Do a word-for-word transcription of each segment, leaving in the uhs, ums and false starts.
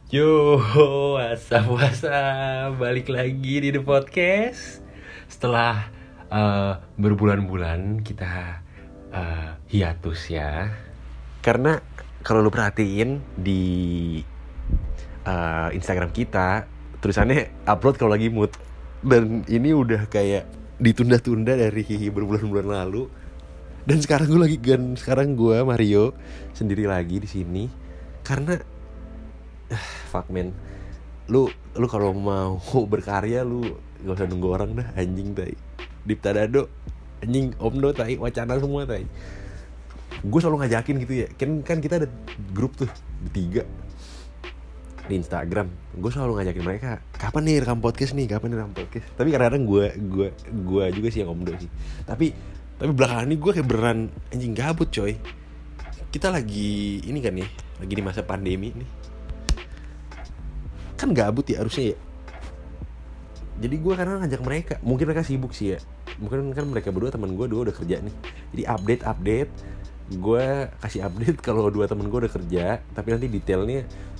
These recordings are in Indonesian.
Yo, what's up, balik lagi di The Podcast. Setelah uh, berbulan-bulan kita uh, hiatus ya. Karena kalau lu perhatiin di uh, Instagram kita, tulisannya upload kalau lagi mood. Dan ini udah kayak ditunda-tunda dari berbulan-bulan lalu. Dan sekarang gue lagi gan, sekarang gue Mario sendiri lagi di sini karena fuck man, lu lu kalau mau berkarya lu gak usah nunggu orang dah, anjing tai. Dipta Dado, anjing Omdo tai, wacana semua tai. Gue selalu ngajakin gitu ya, kan kan kita ada grup tuh bertiga di Instagram. Gue selalu ngajakin mereka, kapan nih rekam podcast nih, kapan nih rekam podcast. Tapi kadang-kadang gue gue gue juga sih yang Omdo sih. Tapi tapi belakangan ini gue kayak beneran anjing gabut coy. Kita lagi ini kan nih, lagi di masa pandemi nih. Kan gabut ya harusnya ya. Jadi gue kadang ngajak mereka, mungkin mereka sibuk sih ya, mungkin kan mereka berdua teman gue dua udah kerja nih. Jadi update update gue kasih update kalau dua teman gue udah kerja. Tapi nanti detailnya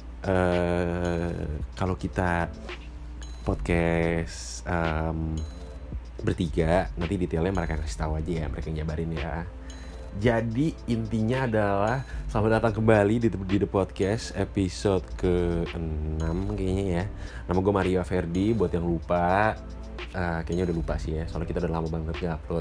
uh, kalau kita podcast um, bertiga, nanti detailnya mereka kasih tahu aja ya, mereka nyabarin ya. Jadi intinya adalah selamat datang kembali di, di The Podcast episode ke enam kayaknya ya. Nama gue Mario Verdi, buat yang lupa, uh, kayaknya udah lupa sih ya, soalnya kita udah lama banget gak upload.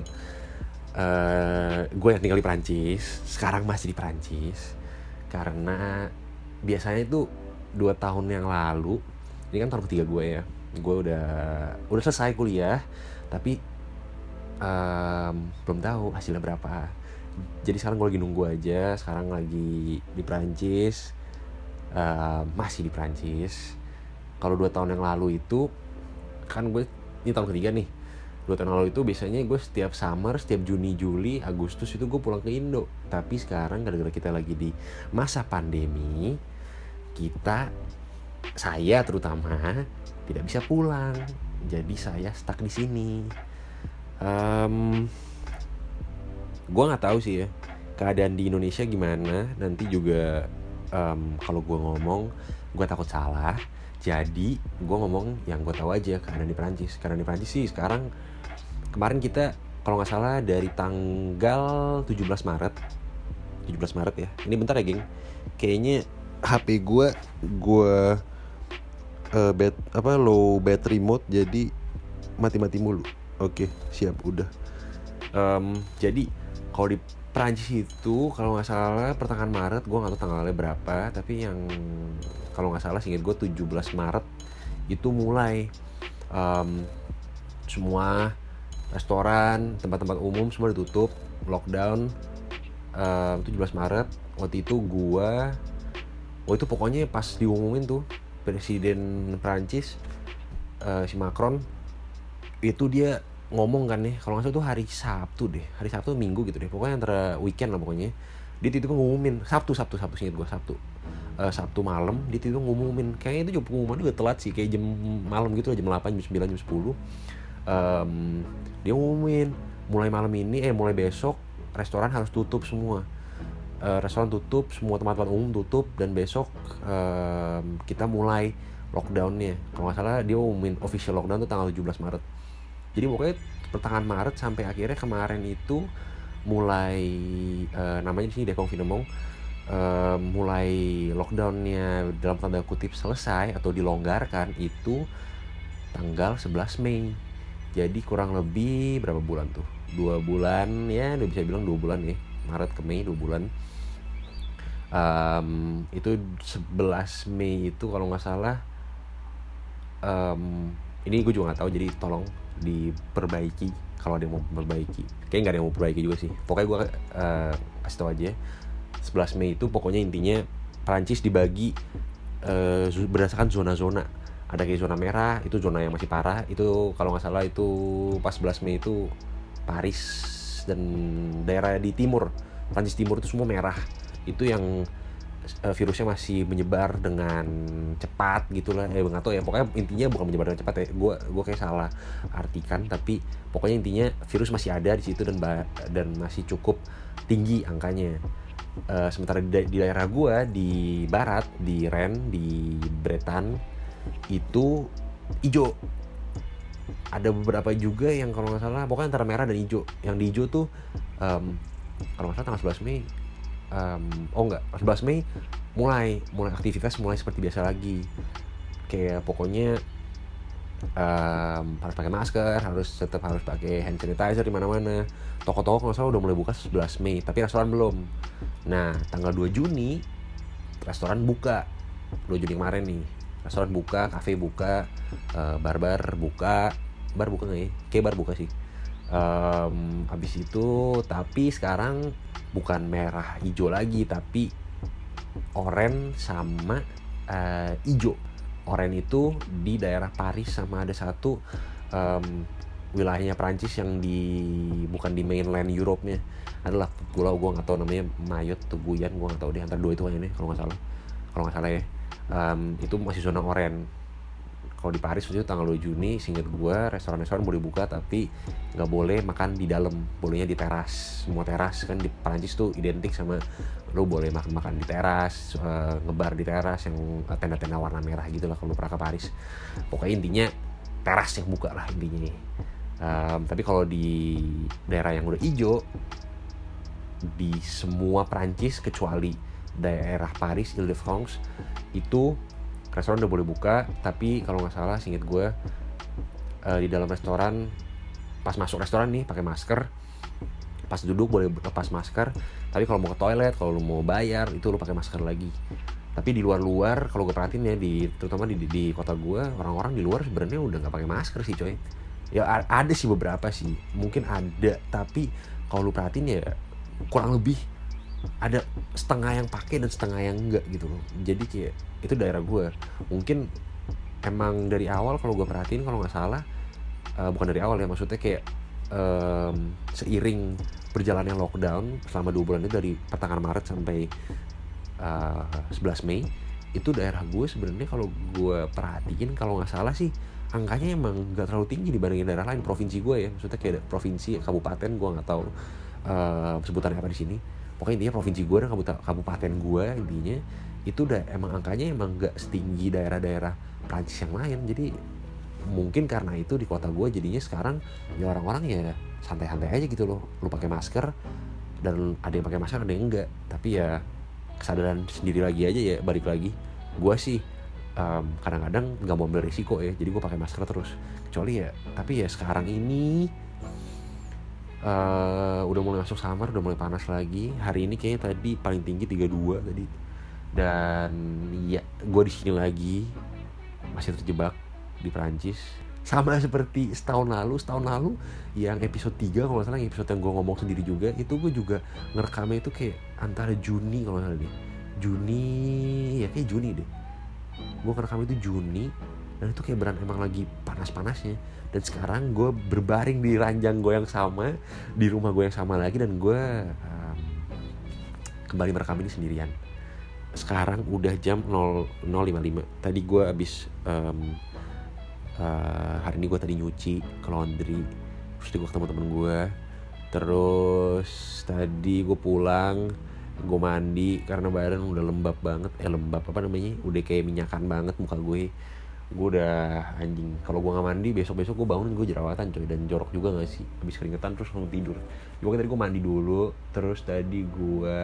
uh, Gue yang tinggal di Perancis, sekarang masih di Perancis. Karena biasanya itu dua tahun yang lalu, ini kan tahun ketiga gue ya, gue udah udah selesai kuliah, tapi um, belum tahu hasilnya berapa. Jadi sekarang gue lagi nunggu aja. Sekarang lagi di Prancis, uh, masih di Prancis. Kalau dua tahun yang lalu itu kan gue, ini tahun ketiga nih. Dua tahun yang lalu itu biasanya gue setiap summer, setiap Juni, Juli, Agustus itu gue pulang ke Indo. Tapi sekarang gara-gara kita lagi di masa pandemi, kita, saya terutama tidak bisa pulang. Jadi saya stuck di sini. Um, gue nggak tahu sih ya keadaan di Indonesia gimana. Nanti juga um, kalau gue ngomong gue takut salah, jadi gue ngomong yang gue tahu aja keadaan di Perancis. Karena di Perancis sih sekarang, kemarin kita kalau nggak salah dari tanggal tujuh belas Maret ya, ini bentar ya geng, kayaknya H P gue gue uh, bat, apa low battery mode, jadi mati-mati mulu. Oke siap udah. um, jadi kalau di Prancis itu kalau nggak salah pertengahan Maret, gue nggak tahu tanggalnya berapa, tapi yang kalau nggak salah seingat gue tujuh belas Maret itu mulai um, semua restoran, tempat-tempat umum semua ditutup, lockdown. um, tujuh belas Maret waktu itu gue, oh itu pokoknya pas diumumin tuh Presiden Prancis, uh, si Macron itu dia ngomong kan nih, kalau nggak salah tuh hari Sabtu deh, hari Sabtu Minggu gitu deh, pokoknya antara weekend lah pokoknya. Dia itu ngumumin Sabtu Sabtu Sabtu singkat gue Sabtu uh, Sabtu malam dia itu ngumumin, kayaknya itu juga pengumuman juga telat sih, kayak jam malam gitu lah, jam delapan, jam sembilan, jam sepuluh. um, Dia ngumumin mulai malam ini, eh mulai besok restoran harus tutup semua. uh, Restoran tutup, semua tempat-tempat umum tutup, dan besok um, kita mulai lockdownnya. Kalau nggak salah dia ngumumin official lockdown tuh tanggal tujuh belas Maret. Jadi pokoknya pertengahan Maret sampai akhirnya kemarin itu mulai uh, namanya di sini deconfinement, uh, mulai lockdownnya dalam tanda kutip selesai atau dilonggarkan itu tanggal sebelas Mei. Jadi kurang lebih berapa bulan tuh? Dua bulan ya, udah bisa bilang dua bulan ya. Maret ke Mei dua bulan. Um, itu sebelas Mei itu kalau nggak salah. Um, ini gue juga nggak tahu, jadi tolong diperbaiki kalau ada yang mau memperbaiki. Kayaknya nggak ada yang mau perbaiki juga sih. Pokoknya gue uh, kasih tau aja. sebelas Mei itu pokoknya intinya Perancis dibagi uh, berdasarkan zona-zona. Ada kayak zona merah, itu zona yang masih parah. Itu kalau nggak salah itu pas sebelas Mei itu Paris dan daerah di timur, Perancis timur itu semua merah. Itu yang uh, virusnya masih menyebar dengan cepat gitulah, eh nggak tahu ya, pokoknya intinya bukan menyebar dengan cepat ya, gue gue kayak salah artikan, tapi pokoknya intinya virus masih ada di situ dan ba- dan masih cukup tinggi angkanya. uh, sementara di, da- di daerah gue di barat, di Rennes, di Bretagne itu hijau. Ada beberapa juga yang kalau nggak salah pokoknya antara merah dan hijau. Yang di hijau tuh um, kalau nggak salah tanggal sebelas Mei, um, oh enggak, sebelas Mei mulai mulai aktivitas mulai seperti biasa lagi. Kayak pokoknya um, harus pakai masker, harus tetap harus pakai hand sanitizer di mana-mana. Toko-toko kalau nggak salah udah mulai buka sebelas Mei, tapi restoran belum. Nah, tanggal dua Juni restoran buka. dua Juni kemarin nih. Restoran buka, kafe buka, uh, bar-bar buka. Bar buka nggak ya? Kayak bar buka sih. Um, abis itu, tapi sekarang bukan merah hijau lagi, tapi oranye sama uh, hijau. Oranye itu di daerah Paris sama ada satu um, wilayahnya Prancis yang di bukan di mainland Europe-nya, adalah gue gue nggak tahu namanya Mayotte atau Guyane, gue nggak tahu deh, antara dua itu kayaknya kalau nggak salah kalau nggak salah ya. Um, itu masih zona oranye. Kalau di Paris itu tanggal dua Juni, seingat gue restoran-restoran boleh buka tapi nggak boleh makan di dalam, bolehnya di teras. Semua teras kan di Prancis tuh identik sama lo boleh makan-makan di teras, uh, ngebar di teras yang uh, tenda-tenda warna merah gitu lah kalau pernah ke Paris. Pokoknya intinya teras yang buka lah intinya. Um, tapi kalau di daerah yang udah hijau di semua Prancis kecuali daerah Paris, Ile-de-France itu restoran udah boleh buka, tapi kalau nggak salah seinget gue uh, di dalam restoran pas masuk restoran nih pakai masker, pas duduk boleh lepas masker, tapi kalau mau ke toilet, kalau lu mau bayar itu lu pakai masker lagi. Tapi di luar-luar kalau gue perhatiin ya, di terutama di, di, di kota gue, orang-orang di luar sebenarnya udah nggak pakai masker sih coy. Ya ada sih beberapa sih, mungkin ada, tapi kalau lu perhatiin ya kurang lebih ada setengah yang pakai dan setengah yang enggak gitu loh. Jadi kayak itu daerah gue. Mungkin emang dari awal kalau gue perhatiin kalau nggak salah, uh, bukan dari awal ya, maksudnya kayak um, seiring berjalannya lockdown selama dua bulan itu dari pertengahan Maret sampai uh, sebelas Mei, itu daerah gue sebenarnya kalau gue perhatiin kalau nggak salah sih angkanya emang nggak terlalu tinggi dibandingin daerah lain provinsi gue ya. Maksudnya kayak provinsi, kabupaten, gue nggak tahu uh, sebutannya apa di sini. Pokoknya intinya provinsi gue dan kabupaten gue intinya itu udah emang angkanya emang nggak setinggi daerah-daerah Prancis yang lain. Jadi mungkin karena itu di kota gue jadinya sekarang ya orang-orang ya santai-santai aja gitu loh. Lu pakai masker dan ada yang pakai masker ada yang enggak. Tapi ya kesadaran sendiri lagi aja ya, balik lagi. Gue sih um, kadang-kadang nggak mau ambil risiko ya, jadi gue pakai masker terus. Kecuali ya, tapi ya sekarang ini uh, udah mulai masuk summer, udah mulai panas lagi. Hari ini kayaknya tadi paling tinggi tiga puluh dua tadi. Dan ya gue di sini lagi masih terjebak di Perancis, sama seperti setahun lalu. Setahun lalu yang episode tiga kalau nggak salah, yang episode yang gue ngomong sendiri juga, itu gue juga ngerekamnya itu kayak antara Juni kalau nggak salah deh, Juni ya kayak Juni deh. Gue ngerekam itu Juni dan itu kayak beran emang lagi panas-panasnya. Dan sekarang gue berbaring di ranjang gue yang sama, di rumah gue yang sama lagi, dan gue um, kembali merekam ini sendirian. Sekarang udah jam nol nol lima puluh lima. Tadi gue abis um, uh, hari ini gue tadi nyuci ke laundry, terus gue ketemu temen gue, terus tadi gue pulang, gue mandi karena badan udah lembab banget, eh lembab apa namanya, udah kayak minyakan banget muka gue. Gue udah anjing, kalau gue nggak mandi besok-besok gue bangun gue jerawatan coy, dan jorok juga nggak sih, habis keringetan terus langsung tidur. Gue tadi gue mandi dulu, terus tadi gue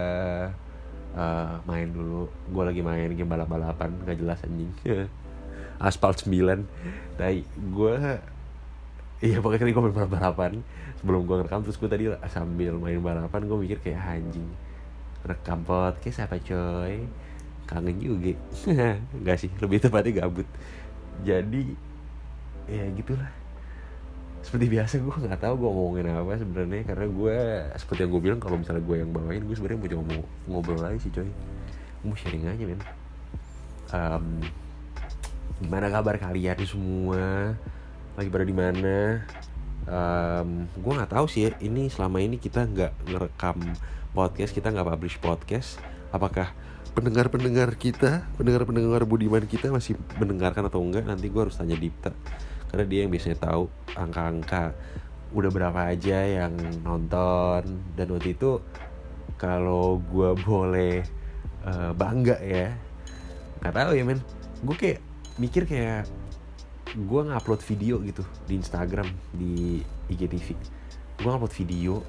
Uh, main dulu, gue lagi main game balap-balapan gak jelas anjing. Asphalt sembilan. Tapi gue iya pokoknya tadi gue main balap-balapan sebelum gue ngerekam. Terus gue tadi sambil main balapan gue mikir kayak anjing, rekam podcast apa coy, kangen juga. Gak sih, lebih tepatnya gabut. Jadi ya gitulah. Seperti biasa gue nggak tahu gue ngomongin apa sebenarnya, karena gue seperti yang gue bilang, kalau misalnya gue yang bawain, gue sebenarnya mau coba mau ngobrol aja sih coy, gue mau sharing aja men. Um, gimana kabar kalian semua, lagi pada di mana? Um, gue nggak tahu sih ya, ini selama ini kita nggak ngerekam podcast, kita nggak publish podcast, apakah pendengar-pendengar kita, pendengar-pendengar budiman kita masih mendengarkan atau enggak? Nanti gue harus tanya Dipta, karena dia yang biasanya tahu angka-angka udah berapa aja yang nonton. Dan waktu itu kalau gue boleh uh, bangga ya, nggak tahu ya men, gue kayak mikir kayak gue ngupload video gitu di Instagram, di I G T V, gue ngupload video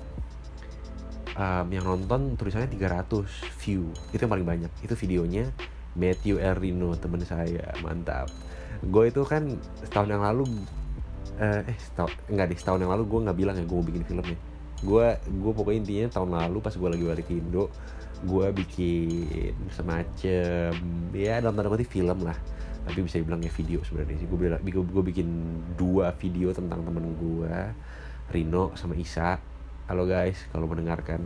um, yang nonton tulisannya tiga ratus view, itu yang paling banyak. Itu videonya Matthew Erino, teman saya, mantap. Gue itu kan setahun yang lalu uh, eh setahun, enggak deh setahun yang lalu gue nggak bilang ya gue mau bikin filmnya. Gue gue pokoknya intinya tahun lalu pas gue lagi balik ke Indo, gue bikin semacam ya dalam tanda kutip film lah, tapi bisa dibilang ya video sebenarnya sih. Gue gue bikin dua video tentang temen gue, Rino sama Isa. Halo guys, kalau mendengarkan,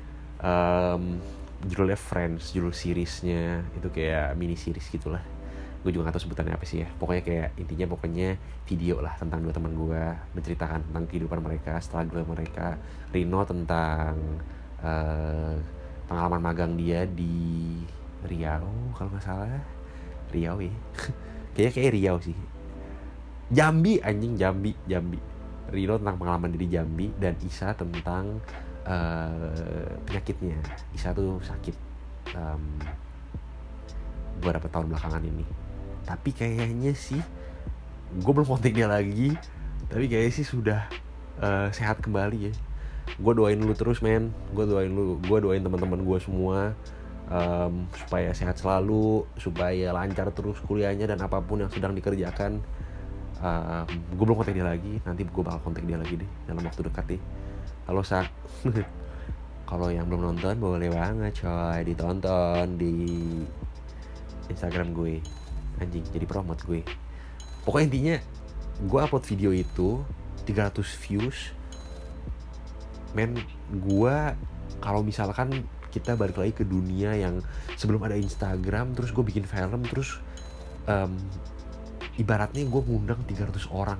um, judulnya Friends, judul seriesnya itu kayak mini series gitulah. Gue juga gak tahu sebutannya apa sih ya. Pokoknya kayak intinya pokoknya video lah tentang dua teman gue, menceritakan tentang kehidupan mereka, struggle mereka. Rino tentang uh, pengalaman magang dia di Riau kalau nggak salah. Riau ya. Kayaknya kayak Riau sih. Jambi anjing, Jambi, Jambi. Rino tentang pengalaman dia di Jambi, dan Isa tentang uh, penyakitnya. Isa tuh sakit um, beberapa tahun belakangan ini. Tapi kayaknya sih gue belum kontak dia lagi, tapi kayaknya sih sudah uh, sehat kembali ya. Gue doain lu terus men, gue doain lu, gue doain teman-teman gue semua um, supaya sehat selalu, supaya lancar terus kuliahnya dan apapun yang sedang dikerjakan. um, Gue belum kontak dia lagi, nanti gue bakal kontak dia lagi deh dalam waktu dekat deh. Halo Sak. Kalau yang belum nonton boleh banget coy ditonton di Instagram gue. Anjing, jadi promote gue. Pokoknya intinya gue upload video itu tiga ratus views. Men, gue kalau misalkan kita balik lagi ke dunia yang sebelum ada Instagram, terus gue bikin film, terus um, ibaratnya gue ngundang tiga ratus orang.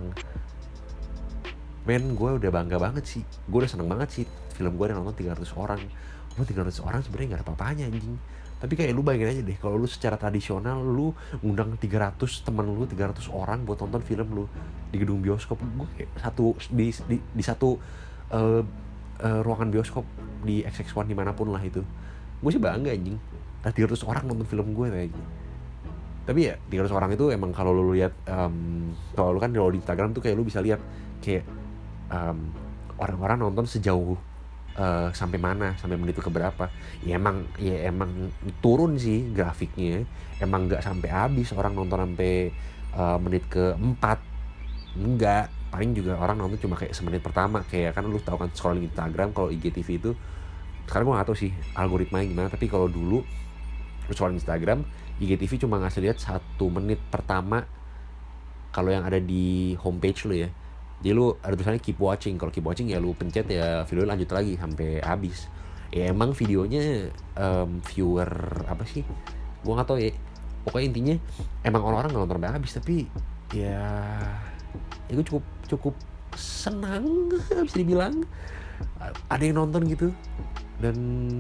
Men, gue udah bangga banget sih. Gue udah seneng banget sih film gue ada nonton tiga ratus orang. Gue tiga ratus orang sebenarnya gak ada apa-apanya anjing. Tapi kayak lu bayangin aja deh, kalau lu secara tradisional lu ngundang tiga ratus teman lu, tiga ratus orang buat nonton film lu di gedung bioskop. Gue kayak satu di di, di satu uh, uh, ruangan bioskop di X X one dimanapun lah itu. Gue sih bangga anjing. Nah, tiga ratus orang nonton film gue kayaknya. Tapi ya tiga ratus orang itu emang kalau lu lihat um, kalau lu kan kalau di Instagram tuh kayak lu bisa lihat kayak um, orang-orang nonton sejauh Uh, sampai mana, sampai menit ke berapa. Ya emang ya emang turun sih grafiknya. Emang gak sampai habis orang nonton sampai uh, menit ke empat. Enggak, paling juga orang nonton cuma kayak semenit pertama. Kayak kan lu tahu kan scrolling Instagram kalau I G T V itu. Sekarang gue gak tahu sih algoritmanya gimana, tapi kalau dulu lu scrolling Instagram, I G T V cuma ngasih lihat satu menit pertama kalau yang ada di homepage lu ya. Jadi lu ada tulisannya keep watching. Kalau keep watching ya lu pencet ya video lanjut lagi sampai habis. Ya emang videonya um, viewer apa sih? Gua nggak tahu ya. Pokoknya intinya emang orang-orang nggak nonton sampai habis, tapi ya ya gue cukup cukup senang bisa dibilang ada yang nonton gitu. Dan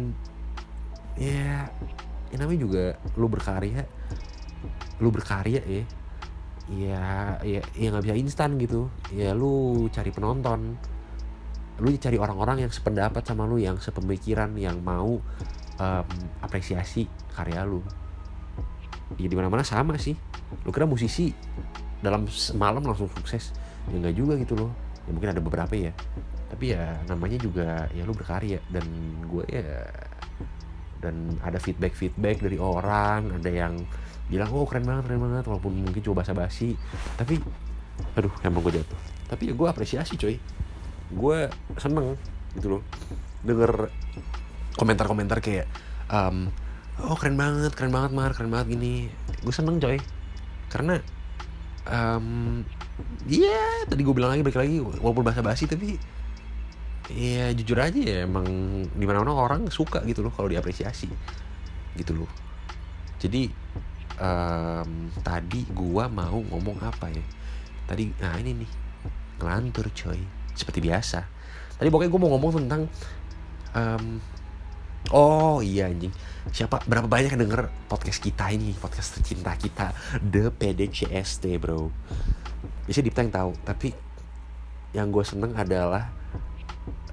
ya, ya namanya juga lu berkarya, lu berkarya ya. Ya, ya, ya nggak bisa instan gitu. Ya lu cari penonton, lu cari orang-orang yang sependapat sama lu, yang sepemikiran, yang mau um, apresiasi karya lu. Ya di mana-mana sama sih. Lu kira musisi dalam semalam langsung sukses? Ya nggak juga gitu loh. Ya mungkin ada beberapa ya. Tapi ya namanya juga ya lu berkarya. Dan gue ya, dan ada feedback-feedback dari orang, ada yang bilang oh keren banget, keren banget, walaupun mungkin coba basa-basi, tapi aduh emang gue jatuh. Tapi ya gue apresiasi coy, gue seneng gitu loh denger komentar-komentar kayak um, oh keren banget, keren banget Mar, keren banget gini. Gue seneng coy, karena um, ya yeah, tadi gue bilang lagi, balik lagi, walaupun basa-basi tapi ya jujur aja ya emang di mana-mana orang suka gitu loh kalau diapresiasi gitu loh. Jadi Um, tadi gua mau ngomong apa ya? Tadi, nah ini nih ngelantur coy, seperti biasa. Tadi pokoknya gua mau ngomong tentang um, oh iya anjing, siapa berapa banyak yang denger podcast kita ini, podcast tercinta kita, The P D C S T bro. Biasanya Dipta yang tahu, tapi yang gue seneng adalah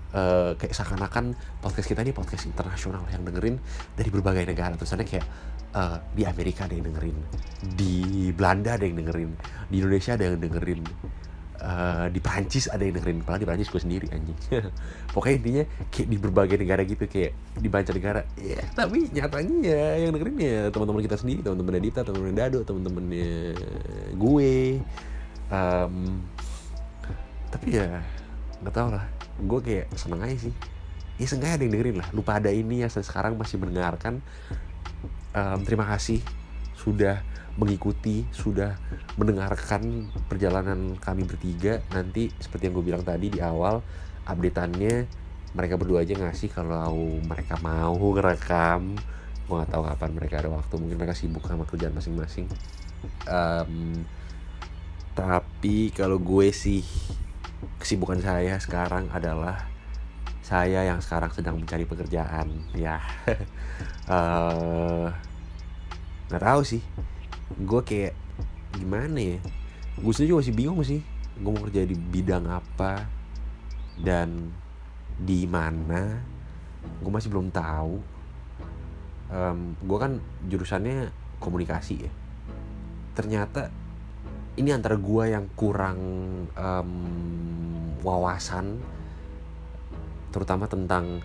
uh, kayak seakan-akan podcast kita ini podcast internasional yang dengerin dari berbagai negara. Terusannya kayak uh, di Amerika ada yang dengerin, di Belanda ada yang dengerin, di Indonesia ada yang dengerin, uh, di Prancis ada yang dengerin. Padahal di Prancis gue sendiri anjing. Pokoknya intinya kayak di berbagai negara gitu, kayak di banyak negara. Ya, tapi nyatanya ya yang dengerin ya teman-teman kita sendiri, teman-teman Dita, teman-teman Dado, teman-temannya gue. Um, tapi ya nggak tau lah, gue kayak seneng aja sih. Ya seenggaknya ada yang dengerin lah. Lu pada ini ya sekarang masih mendengarkan. Um, terima kasih sudah mengikuti, sudah mendengarkan perjalanan kami bertiga. Nanti seperti yang gue bilang tadi di awal, update-annya mereka berdua aja ngasih kalau mereka mau ngerekam. Gue nggak tahu kapan mereka ada waktu, mungkin mereka sibuk sama kerjaan masing-masing. Um, tapi kalau gue sih, kesibukan saya sekarang adalah saya yang sekarang sedang mencari pekerjaan. Ya, uh, nggak tahu sih. Gue kayak gimana ya? Gue sendiri juga masih bingung sih. Gue mau kerja di bidang apa dan di mana? Gue masih belum tahu. Um, gue kan jurusannya komunikasi ya. Ternyata ini antara gue yang kurang um, wawasan, terutama tentang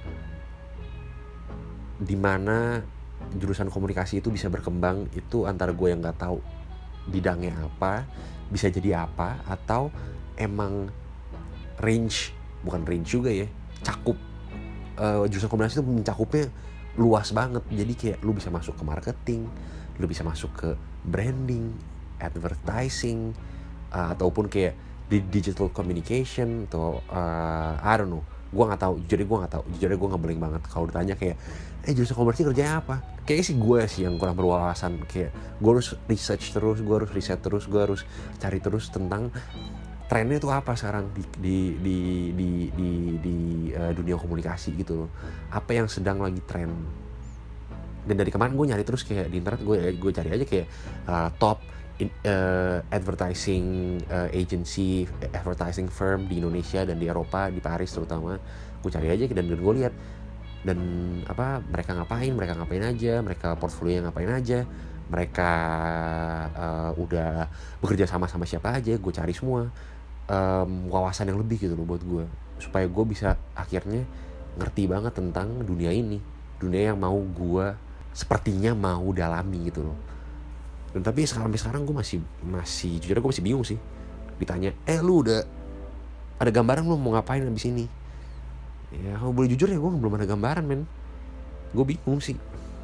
di mana jurusan komunikasi itu bisa berkembang. Itu antara gue yang nggak tahu bidangnya apa, bisa jadi apa, atau emang range, bukan range juga ya, cakup uh, jurusan komunikasi itu mencakupnya luas banget. Jadi kayak lu bisa masuk ke marketing, lu bisa masuk ke branding, advertising, uh, ataupun kayak di digital communication atau uh, I don't know. Gue nggak tahu, jujur gue nggak tahu, jujur gue ngeblank banget kalau ditanya kayak, eh jurusan komunikasi kerjanya apa? Kayaknya sih gue sih yang kurang berwawasan. Kayak gue harus research terus, gue harus riset terus, gue harus cari terus tentang trennya itu apa sekarang di di di di di, di uh, dunia komunikasi gitu loh. Apa yang sedang lagi tren. Dan dari kemarin gue nyari terus kayak di internet, gue gue cari aja kayak uh, top in, uh, advertising uh, agency, advertising firm di Indonesia dan di Eropa, di Paris terutama. Gue cari aja dan, dan gue lihat dan apa mereka ngapain, mereka ngapain aja, mereka portfolio ngapain aja, mereka uh, udah bekerja sama sama siapa aja. Gue cari semua um, wawasan yang lebih gitu loh buat gue, supaya gue bisa akhirnya ngerti banget tentang dunia ini, dunia yang mau gue sepertinya mau dalami gitu loh. Dan tapi sampai sekarang gue masih masih jujur gue masih bingung sih. Ditanya, eh lu udah ada gambaran lu mau ngapain abis ini? Ya kalau boleh jujur ya gue belum ada gambaran men. Gue bingung sih.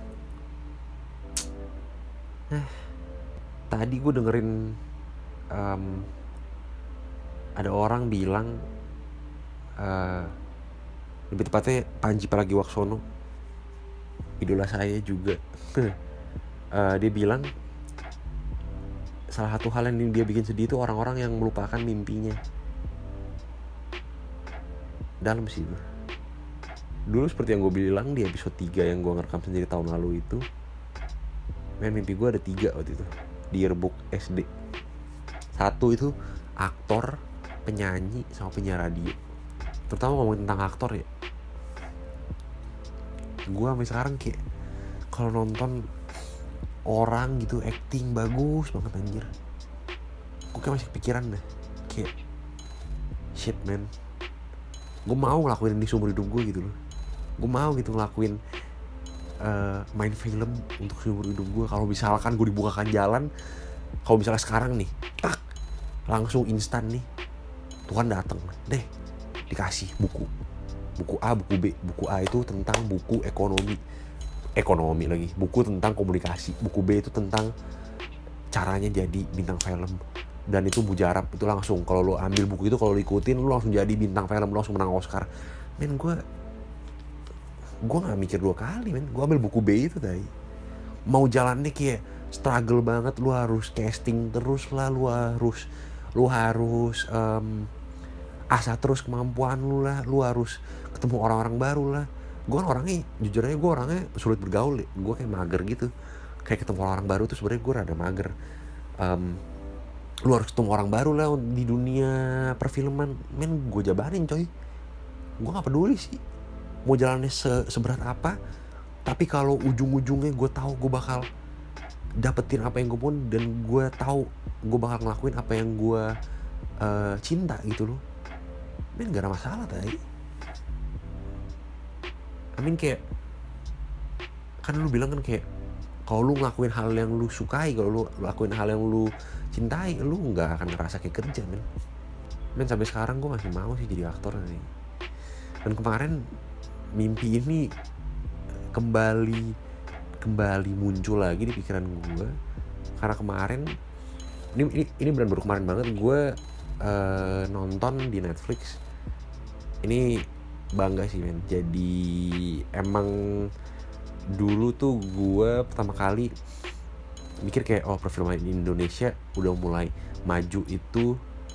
Nah, tadi gue dengerin um, ada orang bilang, uh, lebih tepatnya Panji Pragiwaksono, idola saya juga. uh, dia bilang salah satu hal yang dia bikin sedih itu orang-orang yang melupakan mimpinya. Dalam sih gue. Dulu seperti yang gue bilang di episode tiga yang gue ngerekam sendiri tahun lalu itu, men, mimpi gue ada tiga waktu itu di yearbook S D. Satu itu aktor, penyanyi, sama penyiar radio. Terutama ngomongin tentang aktor ya, gue sampai sekarang kayak kalau nonton orang gitu acting bagus banget anjir, gue kayak masih kepikiran deh kayak shit man, gue mau ngelakuin ini seumur hidup gue gitu loh. Gue mau gitu ngelakuin uh, main film untuk seumur hidup gue. Kalau misalkan gue dibukakan jalan, kalau misalnya sekarang nih tak langsung instan nih Tuhan datang deh dikasih buku buku A, buku B. Buku A itu tentang buku ekonomi ekonomi lagi, buku tentang komunikasi. Buku B itu tentang caranya jadi bintang film, dan itu mujarab. Itu langsung kalau lo ambil buku itu, kalau lo ikutin, lo langsung jadi bintang film, lo langsung menang Oscar. Men, gue gue nggak mikir dua kali men, gue ambil buku B itu tadi. Mau jalannya kayak struggle banget, lo harus casting terus lah, lo harus lo harus um, asah terus kemampuan lu lah, lu harus ketemu orang-orang baru lah. Gue kan orangnya, jujur aja gue orangnya sulit bergaul, gue kayak mager gitu. Kayak ketemu orang baru tuh sebenarnya gue rada mager. Um, lu harus ketemu orang baru lah di dunia perfilman, men, gue jabanin coy. gue nggak peduli sih mau jalannya se- seberat apa, tapi kalau ujung-ujungnya gue tahu gue bakal dapetin apa yang gue mau dan gue tahu gue bakal ngelakuin apa yang gue uh, cinta gitu loh, men gak ada masalah tadi. I mean kayak kan lu bilang kan kayak kalau lu ngelakuin hal yang lu sukai, kalau lu ngelakuin hal yang lu cintai, lu nggak akan ngerasa kayak kerja, men. Men sampai sekarang gue masih mau sih jadi aktor nih. Dan kemarin mimpi ini kembali kembali muncul lagi di pikiran gue karena kemarin ini ini, ini benar baru kemarin banget gue uh, nonton di Netflix. Ini bangga sih, men. Jadi emang dulu tuh gue pertama kali mikir kayak oh perfilman di Indonesia udah mulai maju itu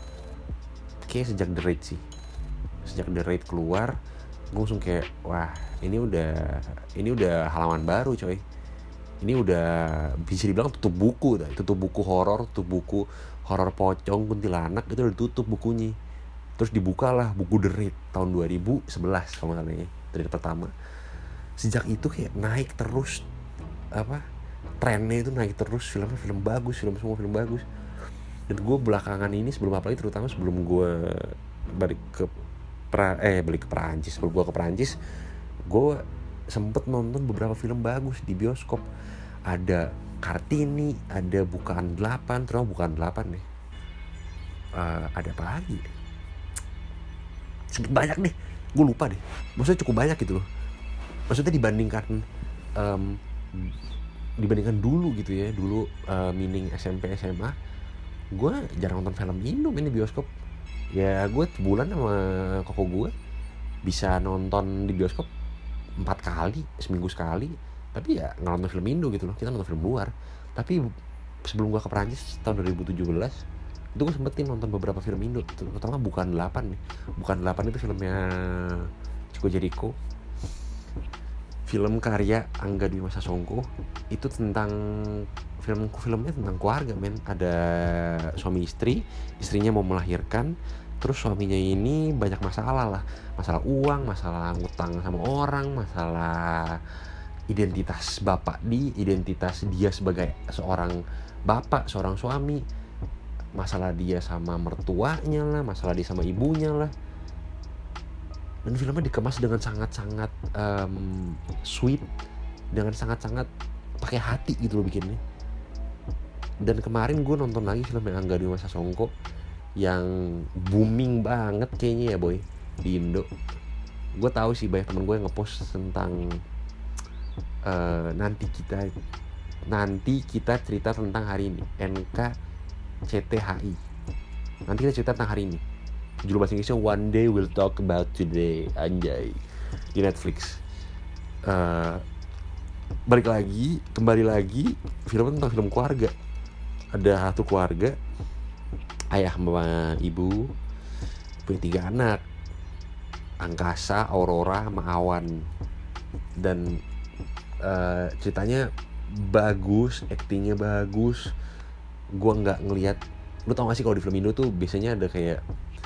kayak sejak The Raid sih. Sejak The Raid keluar gue langsung kayak wah ini udah ini udah halaman baru coy. Ini udah bisa dibilang tutup buku dah. Tutup buku horor, tutup buku horor pocong kuntilanak itu udah ditutup bukunya. Terus dibukalah buku The Raid tahun dua ribu sebelas kalau nggak salah, The Raid pertama. Sejak itu kayak naik terus apa trennya itu naik terus, filmnya film bagus, film semua film bagus. Dan gue belakangan ini sebelum apalagi terutama sebelum gue balik ke pra, eh balik ke Perancis, sebelum gue ke Perancis, gue sempet nonton beberapa film bagus di bioskop. Ada Kartini, ada Bukaan delapan, terus Bukaan delapan nih. Uh, ada apa lagi? Sempet banyak deh, gue lupa deh. Maksudnya cukup banyak gitu loh. Maksudnya dibandingkan um, dibandingkan dulu gitu ya, dulu uh, meaning S M P S M A, gue jarang nonton film Indo ini bioskop. Ya gue sebulan sama koko gue bisa nonton di bioskop empat kali, seminggu sekali. Tapi ya nggak nonton film Indo gitu loh, kita nonton film luar. Tapi sebelum gue ke Perancis tahun dua ribu tujuh belas, itu gue sempetin nonton beberapa film Indo, terutama Bukaan delapan nih. Bukaan delapan itu filmnya Chico Jericho, film karya Angga Dwi Masa Songko. Itu tentang film filmnya tentang keluarga, men. Ada suami istri, istrinya mau melahirkan, terus suaminya ini banyak masalah lah, masalah uang, masalah ngutang sama orang, masalah identitas bapak di, identitas dia sebagai seorang bapak, seorang suami, masalah dia sama mertuanya lah, masalah dia sama ibunya lah. Dan filmnya dikemas dengan sangat-sangat um, sweet, dengan sangat-sangat pakai hati gitu loh bikinnya. Dan kemarin gue nonton lagi film yang Angga Dwi Masa Songko yang booming banget kayaknya ya boy di Indo. Gue tahu sih banyak temen gue yang ngepost tentang uh, nanti kita nanti kita cerita tentang hari ini, N K C T H I. Nanti kita cerita tentang hari ini. Judul bahasa Inggrisnya One Day We'll Talk About Today, anjay, di Netflix. Uh, balik lagi, kembali lagi, film tentang film keluarga. Ada satu keluarga, ayah sama ibu, punya tiga anak, Angkasa, Aurora, sama Awan. Dan uh, ceritanya bagus, actingnya bagus. Gue nggak ngelihat, lu tau gak sih kalau di film Indo tuh biasanya ada kayak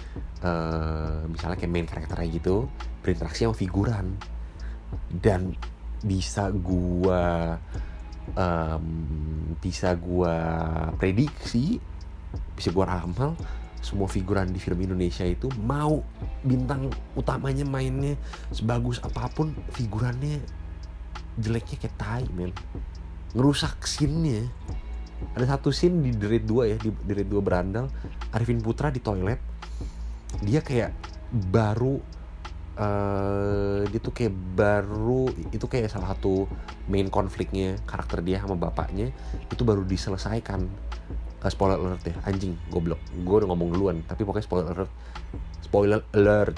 uh, misalnya kayak main karakternya gitu berinteraksi sama figuran. Dan bisa gua um, bisa gua prediksi, bisa gua ramal, semua figuran di film Indonesia itu mau bintang utamanya mainnya sebagus apapun, figurannya jeleknya kayak tai, men. Ngerusak scene-nya. Ada satu scene di The Raid dua ya, di The Raid dua berandal, Arifin Putra di toilet. Dia kayak baru uh, dia tuh kayak baru itu kayak salah satu main konfliknya karakter dia sama bapaknya itu baru diselesaikan. Uh, spoiler alert ya, anjing, goblok. Gue udah ngomong duluan, tapi pokoknya spoiler alert. Spoiler alert.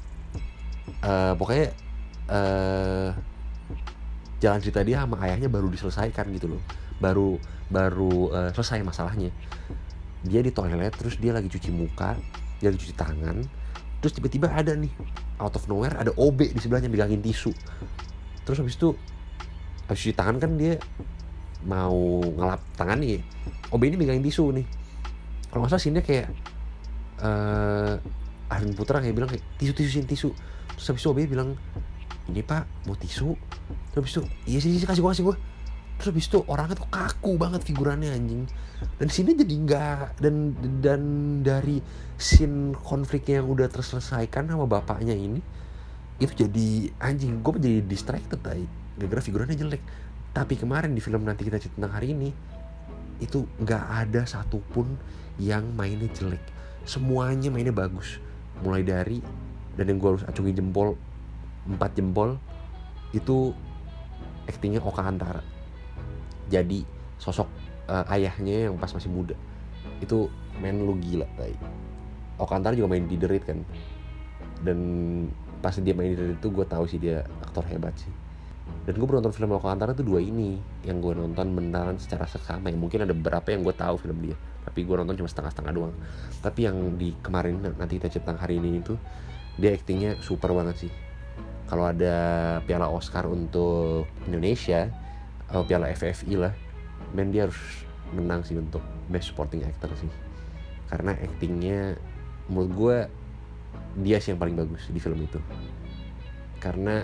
Uh, pokoknya uh, jalan cerita dia sama ayahnya baru diselesaikan gitu loh. Baru baru uh, selesai masalahnya. Dia di toilet, terus dia lagi cuci muka, dia lagi cuci tangan, terus tiba-tiba ada nih out of nowhere ada O B di sebelahnya megangin tisu. Terus habis itu habis cuci tangan kan dia mau ngelap tangan nih, O B ini megangin tisu nih. Kalau nggak salah scene-nya kayak uh, Arifin Putra kayak bilang kayak tisu tisu sini tisu, terus habis itu O B bilang ini pak mau tisu, terus habis itu iya sih kasih gue kasih gue, terus habis itu orangnya tuh kaku banget figurannya anjing. Dan sini jadi nggak, dan dan dari scene konfliknya yang udah terselesaikan sama bapaknya ini, itu jadi anjing gue jadi distracted tadi gara-gara figurannya jelek. Tapi kemarin di film Nanti Kita Cerita Tentang Hari Ini itu nggak ada satupun yang mainnya jelek, semuanya mainnya bagus. Mulai dari, dan yang gue harus acungin jempol, empat jempol itu aktingnya Oka Antara. Jadi sosok uh, ayahnya yang pas masih muda itu main lu gila tadi. Oka Antara juga main di The Raid kan, dan pas dia main di The Raid itu gue tahu sih dia aktor hebat sih. Dan gue baru nonton film Oka Antara tuh dua ini yang gue nonton beneran secara seksama. Ya mungkin ada beberapa yang gue tahu film dia, tapi gue nonton cuma setengah-setengah doang. Tapi yang di kemarin Nanti Kita Cerita Tentang Hari Ini itu dia aktingnya super banget sih. Kalau ada piala Oscar untuk Indonesia atau piala F F I lah, men dia harus menang sih untuk Best Supporting Actor sih. Karena aktingnya menurut gue dia sih yang paling bagus di film itu. Karena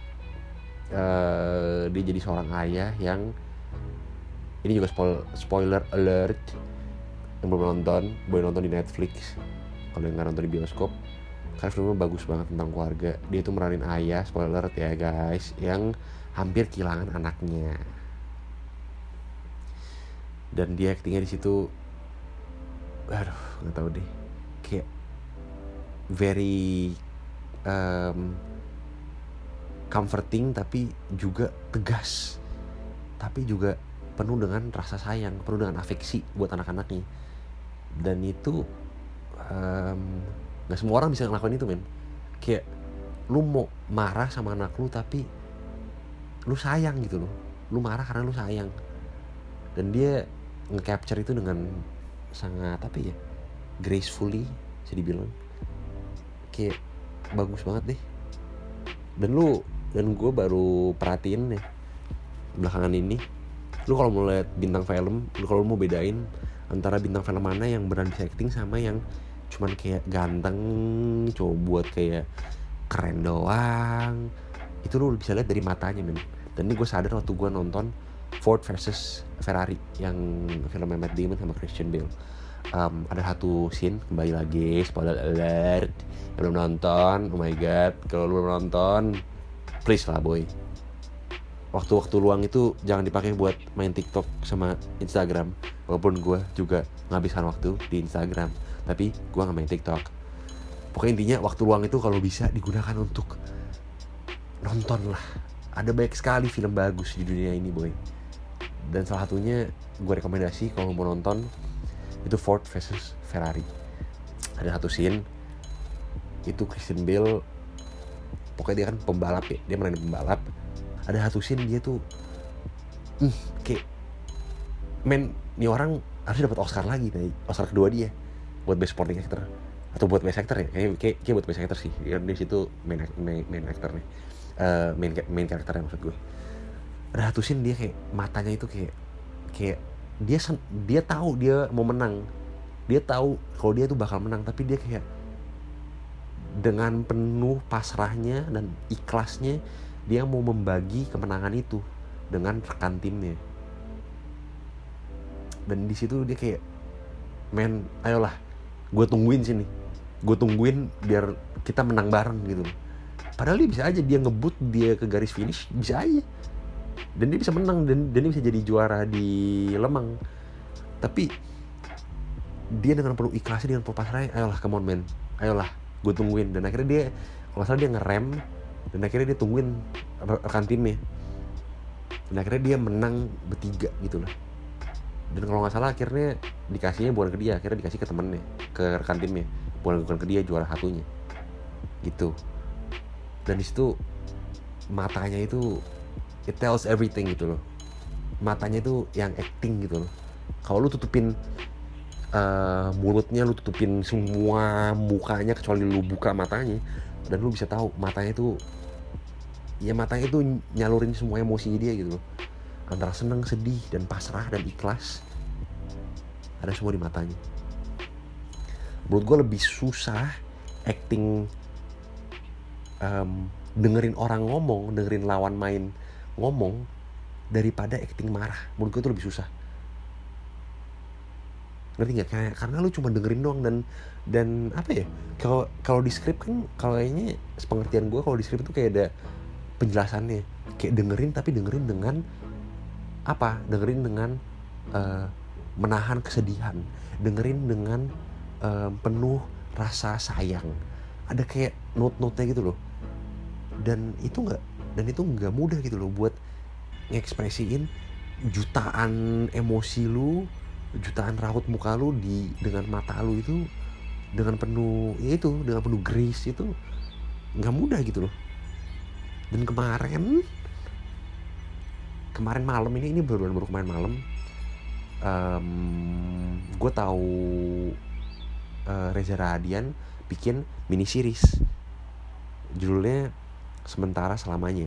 uh, dia jadi seorang ayah yang, ini juga spoil, spoiler alert, yang belum nonton boleh nonton di Netflix kalau yang nggak nonton di bioskop. Karena filmnya bagus banget tentang keluarga. Dia tuh meranin ayah, spoiler alert ya guys, yang hampir kehilangan anaknya. Dan dia aktingnya di situ, aduh nggak tahu deh, kayak very um, comforting, tapi juga tegas, tapi juga penuh dengan rasa sayang, penuh dengan afeksi buat anak-anaknya. Dan itu um, nggak semua orang bisa ngelakuin itu men. Kayak lu mau marah sama anak lu tapi lu sayang gitu loh, lu marah karena lu sayang. Dan dia nge-capture itu dengan sangat apa ya, gracefully bisa dibilang. Kayak bagus banget deh. Dan lu, dan gue baru perhatiin ya belakangan ini, lu kalau mau lihat bintang film, lu kalau mau bedain antara bintang film mana yang beneran bisa acting sama yang cuman kayak ganteng, coba buat kayak keren doang, itu lu bisa lihat dari matanya men. Dan ini gue sadar waktu gue nonton Ford versus Ferrari yang film Matt Damon sama Christian Bale. Um, ada satu scene, kembali lagi spoiler alert, yang belum nonton, oh my god, kalau lu belum nonton please lah boy, waktu-waktu luang itu jangan dipakai buat main TikTok sama Instagram. Walaupun gue juga menghabiskan waktu di Instagram, tapi gue gak main TikTok. Pokoknya intinya waktu luang itu kalau bisa digunakan untuk nonton lah. Ada banyak sekali film bagus di dunia ini boy. Dan salah satunya gue rekomendasi kalau mau nonton itu Ford versus Ferrari. Ada satu scene itu Christian Bale, pokoknya dia kan pembalap ya, dia meranin pembalap. Ada satu scene dia tuh hmm, kayak men, nih orang harus dapat Oscar lagi nih, Oscar kedua dia buat Best Supporting Actor atau buat Best Actor ya, kayak kayak, kayak buat Best Actor sih. Dia di situ main main, main actor nih, uh, main main karakternya maksud gue. Ada satu scene dia kayak matanya itu kayak kayak dia dia tahu dia mau menang, dia tahu kalau dia tuh bakal menang, tapi dia kayak dengan penuh pasrahnya dan ikhlasnya dia mau membagi kemenangan itu dengan rekan timnya. Dan di situ dia kayak, men, ayolah, gue tungguin sini, gue tungguin biar kita menang bareng gitu. Padahal dia bisa aja dia ngebut dia ke garis finish, bisa aja, dan dia bisa menang, dan, dan dia bisa jadi juara di Lemang. Tapi dia dengan penuh ikhlasnya, dengan penuh pasrahnya, ayolah come on man, ayolah, gue tungguin. Dan akhirnya dia, kalau salah dia ngerem, dan akhirnya dia tungguin rekan timnya, dan akhirnya dia menang bertiga gitu loh. Dan kalau nggak salah akhirnya dikasihnya bukan ke dia, akhirnya dikasih ke temennya, ke rekan timnya, bukan bukan ke dia juara satunya gitu. Dan di situ matanya itu it tells everything gitu loh. Matanya itu yang acting gitu loh. Kalau lu tutupin uh, mulutnya, lu tutupin semua mukanya kecuali lu buka matanya, dan lu bisa tahu matanya itu, ya matanya itu nyalurin semua emosinya dia gitu loh. Antara seneng, sedih, dan pasrah, dan ikhlas, ada semua di matanya. Menurut gue lebih susah acting um, dengerin orang ngomong, dengerin lawan main ngomong daripada acting marah. Menurut gue itu lebih susah. Ngerti nggak? Kayak karena lu cuma dengerin doang dan dan apa ya? Kalau kalau di skrip kan, kalau kayaknya sepengertian gue kalau di skrip itu kayak ada penjelasannya. Kayak dengerin tapi dengerin dengan apa? Dengerin dengan uh, menahan kesedihan, dengerin dengan uh, penuh rasa sayang. Ada kayak note-note-nya gitu loh. Dan itu nggak dan itu nggak mudah gitu loh buat ngekspresiin jutaan emosi lu, jutaan raut muka lu di dengan mata lu itu dengan penuh ya itu dengan penuh grace, itu nggak mudah gitu loh. Dan kemarin kemarin malam ini ini baru baru kemarin malam um, gue tahu uh, Reza Rahadian bikin mini series judulnya Sementara Selamanya,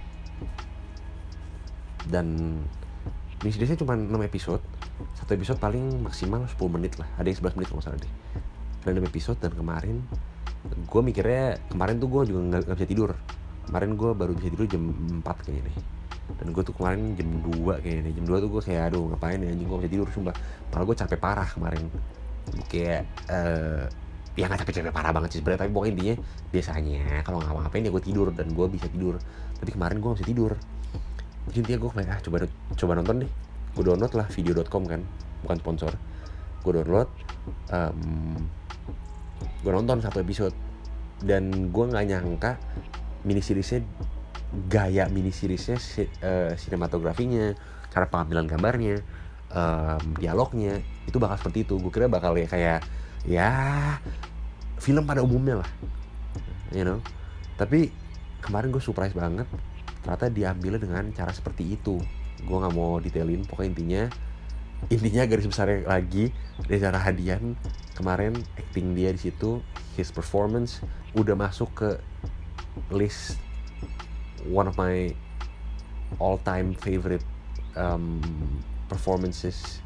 dan mini seriesnya cuma enam episode. Satu episode paling maksimal sepuluh menit lah, ada yang sebelas menit kalau nggak salah deh. Ada enam episode. Dan kemarin gue mikirnya, kemarin tuh gue juga gak, gak bisa tidur. Kemarin gue baru bisa tidur jam empat kayaknya nih. Dan gue tuh kemarin jam dua kayaknya nih. Jam dua tuh gue kayak aduh ngapain ya anjing, gue gak bisa tidur sumpah. Padahal gue capek parah kemarin. Kayak uh, ya gak capek-capek parah banget sih sebenarnya, tapi pokoknya intinya biasanya kalau gak ngapain ya gue tidur, dan gue bisa tidur. Tapi kemarin gue gak bisa tidur. Jadi intinya gue kayak ah coba coba nonton deh. Gue download lah video dot com kan, bukan sponsor. Gue download, um, gue nonton satu episode, dan gue nggak nyangka mini seriesnya, gaya mini seriesnya, uh, sinematografinya, cara pengambilan gambarnya, um, dialognya itu bakal seperti itu. Gue kira bakal ya kayak ya film pada umumnya lah, you know. Tapi kemarin gue surprise banget, ternyata diambilnya dengan cara seperti itu. Gue nggak mau detailin, pokoknya intinya intinya garis besarnya lagi, Reza Rahadian kemarin acting dia di situ, his performance udah masuk ke list one of my all time favorite um, performances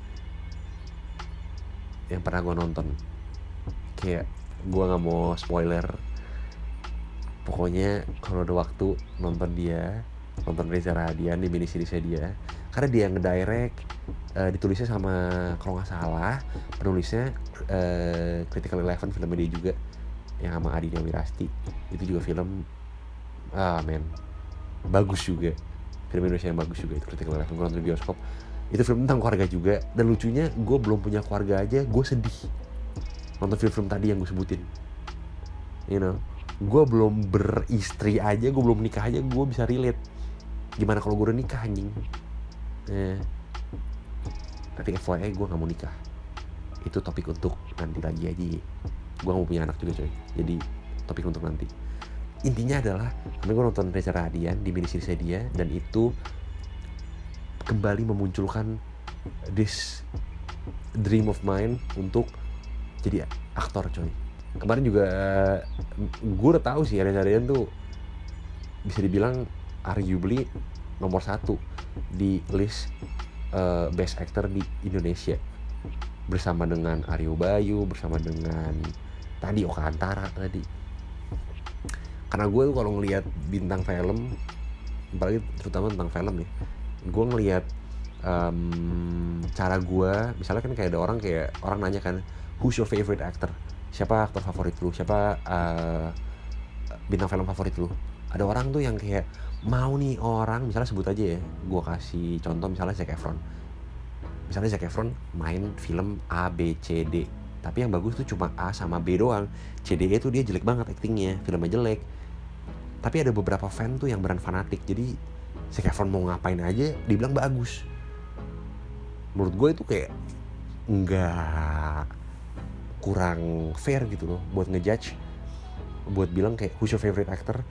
yang pernah gue nonton. Kayak gue nggak mau spoiler, pokoknya kalau ada waktu nonton dia, nonton Reza Rahadian di mini seriesnya dia, karena dia yang ngedirect, uh, ditulisnya sama kalau nggak salah penulisnya uh, Critical Eleven, filmnya dia juga yang sama Aditya Wirasti. Itu juga film ah men bagus juga, film Indonesia yang bagus juga itu Critical Eleven. Gue nonton di bioskop, itu film tentang keluarga juga. Dan lucunya gue belum punya keluarga aja gue sedih nonton film-film tadi yang gue sebutin, you know. Gue belum beristri aja, gue belum nikah aja gue bisa relate. Gimana kalau gue udah nikah anjing? Eh. Tapi F Y I gue gak mau nikah. Itu topik untuk nanti lagi aja. Gue gak mau punya anak juga coy, jadi topik untuk nanti. Intinya adalah kemarin gue nonton Reza Rahadian di mini seriesnya dia, dan itu kembali memunculkan this dream of mine untuk jadi aktor coy. Kemarin juga gue udah tahu sih Reza Rahadian tuh bisa dibilang arguably nomor satu di list uh, best actor di Indonesia, bersama dengan Aryo Bayu, bersama dengan tadi Oka Antara tadi. Karena gue tuh kalau ngelihat bintang film, apalagi terutama tentang film ya, gue ngelihat um, cara gue, misalnya kan kayak ada orang kayak orang nanya kan, who's your favorite actor? Siapa aktor favorit lu? Siapa uh, bintang film favorit lu? Ada orang tuh yang kayak mau nih orang, misalnya sebut aja ya, gue kasih contoh misalnya Zac Efron. Misalnya Zac Efron main film A, B, C, D, tapi yang bagus tuh cuma A sama B doang. C, D, E tuh dia jelek banget actingnya, filmnya jelek. Tapi ada beberapa fan tuh yang beran fanatik, jadi Zac Efron mau ngapain aja dibilang bagus. Menurut gue itu kayak nggak, kurang fair gitu loh buat ngejudge, buat bilang kayak who's your favorite actor,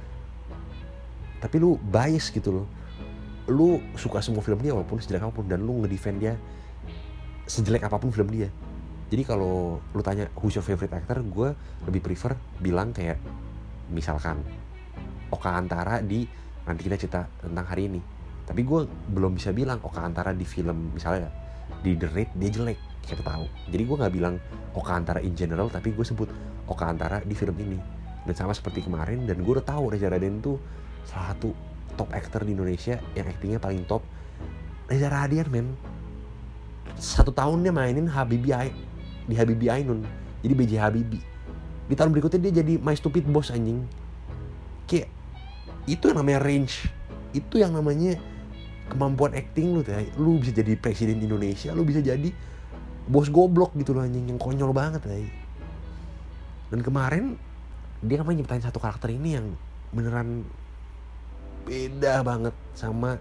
tapi lu bias gitu loh. Lu suka semua film dia walaupun sejelek apapun, dan lu ngedefend dia sejelek apapun film dia. Jadi kalau lu tanya who's your favorite actor, gue lebih prefer bilang kayak misalkan Oka Antara di Nanti Kita Cerita Tentang Hari Ini. Tapi gue belum bisa bilang Oka Antara di film misalnya di The Raid dia jelek. siapa tahu. Jadi gue nggak bilang Oka Antara in general, tapi gue sebut Oka Antara di film ini. Dan sama seperti kemarin, dan gue udah tahu Reza Radian tuh salah satu top actor di Indonesia yang aktingnya paling top. Reza Radian men, satu tahun dia mainin Habibie Ai- di Habibie Ainun, jadi B J Habibie. Di tahun berikutnya dia jadi My Stupid Boss anjing. Kayak itu yang namanya range, itu yang namanya kemampuan acting lu tuh. Lu bisa jadi presiden Indonesia, lu bisa jadi bos goblok gitu loh anjing, yang konyol banget ya. Dan kemarin dia kan nyiptain satu karakter ini yang beneran beda banget sama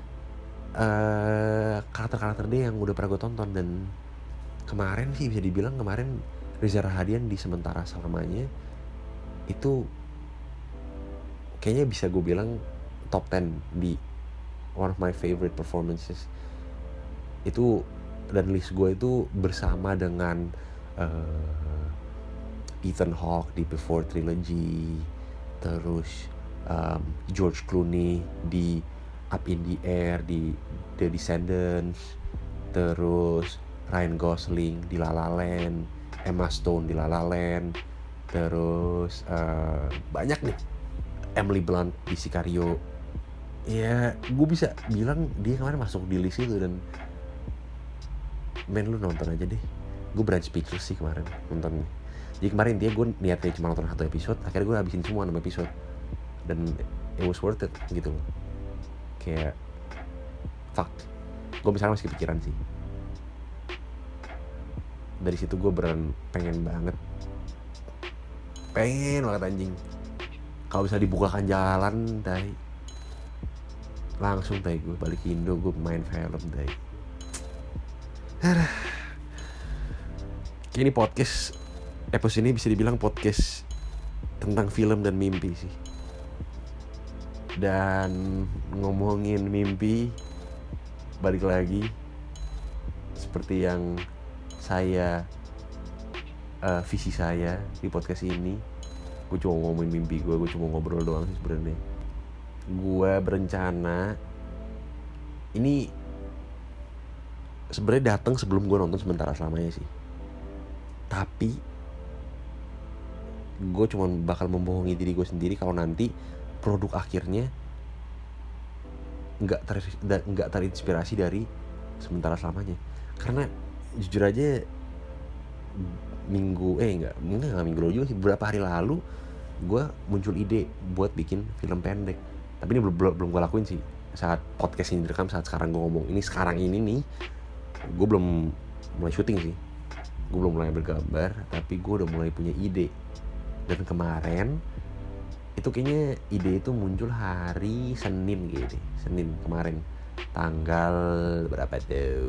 uh, karakter-karakter dia yang udah pernah gue tonton. Dan kemarin sih bisa dibilang kemarin Reza Rahadian di Sementara Selamanya itu kayaknya bisa gue bilang top ten di one of my favorite performances itu. Dan list gue itu bersama dengan uh, Ethan Hawke di Before Trilogy, terus um, George Clooney di Up in the Air, di The Descendants, terus Ryan Gosling di La La Land, Emma Stone di La La Land, terus uh, banyak nih, Emily Blunt di Sicario. Ya gue bisa bilang dia kemarin masuk di list itu. Dan men, lu nonton aja deh. Gue beran speechless sih kemarin nontonnya. Jadi kemarin dia gue niatnya cuma nonton satu episode, akhirnya gue habisin semua enam episode. Dan it was worth it gitu loh. Kayak fuck, gue misalnya masih kepikiran sih. Dari situ gue beran pengen banget, pengen banget anjing, kalau bisa dibukakan jalan tai, langsung tai gue balik ke Indo, gue main film tai. Ini podcast, episode ini bisa dibilang podcast tentang film dan mimpi sih. Dan ngomongin mimpi, balik lagi seperti yang saya uh, visi saya di podcast ini, gue cuma ngomongin mimpi gue, gue cuma ngobrol doang sih sebenarnya. Gue berencana ini sebenarnya datang sebelum gue nonton Sementara Selamanya sih. Tapi gue cuma bakal membohongi diri gue sendiri kalau nanti produk akhirnya nggak ter nggak terinspirasi dari Sementara Selamanya. Karena jujur aja minggu eh nggak mungkin nggak minggu lalu juga sih, beberapa hari lalu gue muncul ide buat bikin film pendek. Tapi ini belum belum, belum gue lakuin sih saat podcast ini direkam, saat sekarang gue ngomong ini sekarang ini nih. Gue belum mulai syuting sih, gue belum mulai bergambar, tapi gue udah mulai punya ide. Dan kemarin itu kayaknya ide itu muncul hari Senin gitu, Senin kemarin tanggal berapa tuh?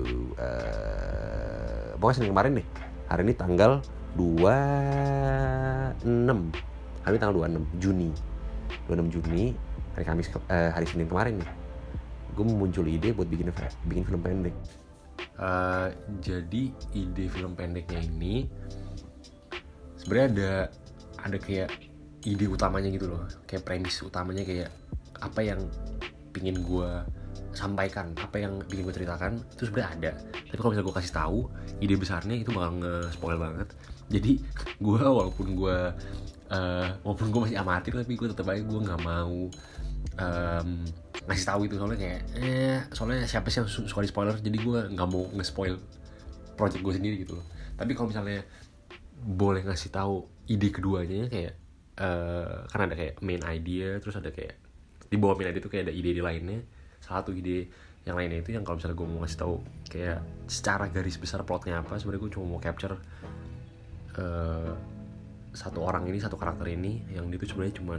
Uh, pokoknya Senin kemarin deh. Hari ini tanggal dua puluh enam, hari ini tanggal dua puluh enam Juni, dua puluh enam Juni, hari Kamis, uh, hari Senin kemarin nih, gue muncul ide buat bikin bikin film pendek. Uh, jadi ide film pendeknya ini sebenarnya ada ada kayak ide utamanya gitu loh, kayak premis utamanya, kayak apa yang pingin gue sampaikan, apa yang pingin gue ceritakan itu sebenarnya ada. Tapi kalau misalnya gue kasih tahu ide besarnya itu bakal nge-spoil banget. Jadi gue walaupun gue uh, walaupun gue masih amatir, tapi gue tetap aja gue nggak mau um, ngasih tahu itu, soalnya kayak eh soalnya siapa sih yang suka di spoiler, jadi gue nggak mau nge-spoil project gue sendiri gitu loh. Tapi kalau misalnya boleh ngasih tahu ide keduanya, kayak uh, kan ada kayak main idea, terus ada kayak di bawah main idea itu kayak ada ide-ide lainnya. Salah satu ide yang lainnya itu yang kalau misalnya gue mau ngasih tahu kayak secara garis besar plotnya apa, sebenarnya gue cuma mau capture uh, satu orang ini, satu karakter ini yang dia tuh sebenarnya cuman